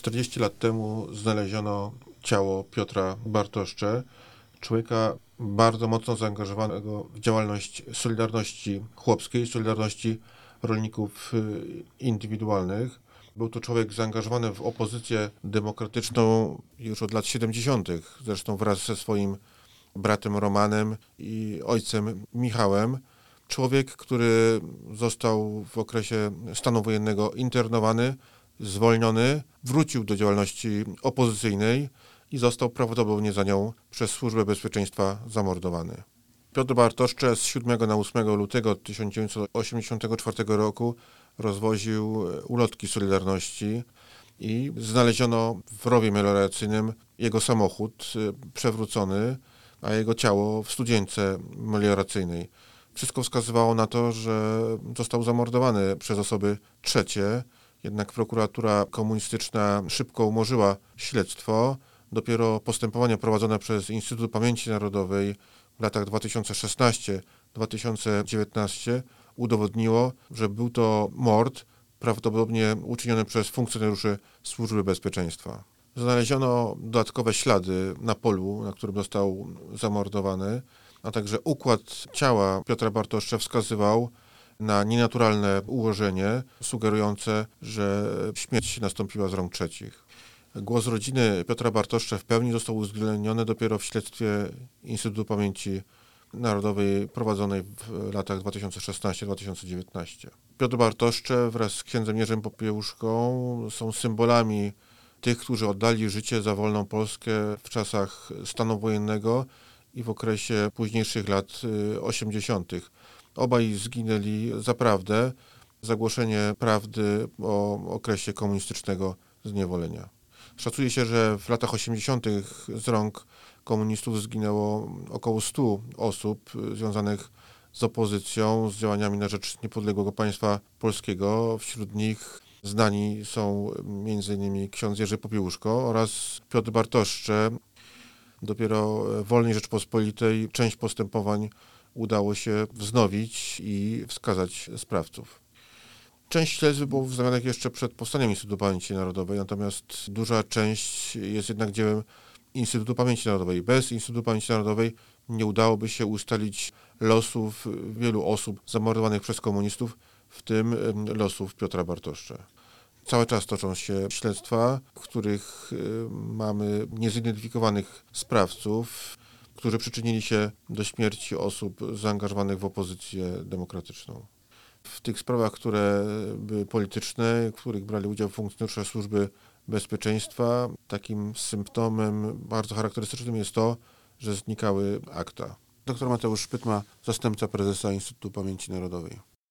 40 lat temu znaleziono ciało Piotra Bartoszcze, człowieka bardzo mocno zaangażowanego w działalność Solidarności Chłopskiej, Solidarności Rolników Indywidualnych. Był to człowiek zaangażowany w opozycję demokratyczną już od lat 70., zresztą wraz ze swoim bratem Romanem i ojcem Michałem. Człowiek, który został w okresie stanu wojennego internowany, zwolniony, wrócił do działalności opozycyjnej i został prawdopodobnie za nią przez Służbę Bezpieczeństwa zamordowany. Piotr Bartoszcze z 7 na 8 lutego 1984 roku rozwoził ulotki Solidarności i znaleziono w rowie melioracyjnym jego samochód przewrócony, a jego ciało w studzience melioracyjnej. Wszystko wskazywało na to, że został zamordowany przez osoby trzecie, jednak prokuratura komunistyczna szybko umorzyła śledztwo. Dopiero postępowanie prowadzone przez Instytut Pamięci Narodowej w latach 2016-2019 udowodniło, że był to mord prawdopodobnie uczyniony przez funkcjonariuszy Służby Bezpieczeństwa. Znaleziono dodatkowe ślady na polu, na którym został zamordowany, a także układ ciała Piotra Bartoszcze wskazywał na nienaturalne ułożenie, sugerujące, że śmierć nastąpiła z rąk trzecich. Głos rodziny Piotra Bartoszcze w pełni został uwzględniony dopiero w śledztwie Instytutu Pamięci Narodowej prowadzonej w latach 2016-2019. Piotr Bartoszcze wraz z księdzem Jerzym Popiełuszką są symbolami tych, którzy oddali życie za wolną Polskę w czasach stanu wojennego i w okresie późniejszych lat 80. Obaj zginęli za prawdę, za głoszenie prawdy o okresie komunistycznego zniewolenia. Szacuje się, że w latach 80. z rąk komunistów zginęło około 100 osób związanych z opozycją, z działaniami na rzecz niepodległego państwa polskiego. Wśród nich znani są m.in. ksiądz Jerzy Popiełuszko oraz Piotr Bartoszcze. Dopiero w wolnej Rzeczpospolitej część postępowań udało się wznowić i wskazać sprawców. Część śledztw było wznowionych jeszcze przed powstaniem Instytutu Pamięci Narodowej, natomiast duża część jest jednak dziełem Instytutu Pamięci Narodowej. Bez Instytutu Pamięci Narodowej nie udałoby się ustalić losów wielu osób zamordowanych przez komunistów, w tym losów Piotra Bartoszcze. Cały czas toczą się śledztwa, w których mamy niezidentyfikowanych sprawców, którzy przyczynili się do śmierci osób zaangażowanych w opozycję demokratyczną. W tych sprawach, które były polityczne, w których brali udział funkcjonariusze Służby Bezpieczeństwa, takim symptomem bardzo charakterystycznym jest to, że znikały akta. Dr Mateusz Pytma, zastępca prezesa Instytutu Pamięci Narodowej.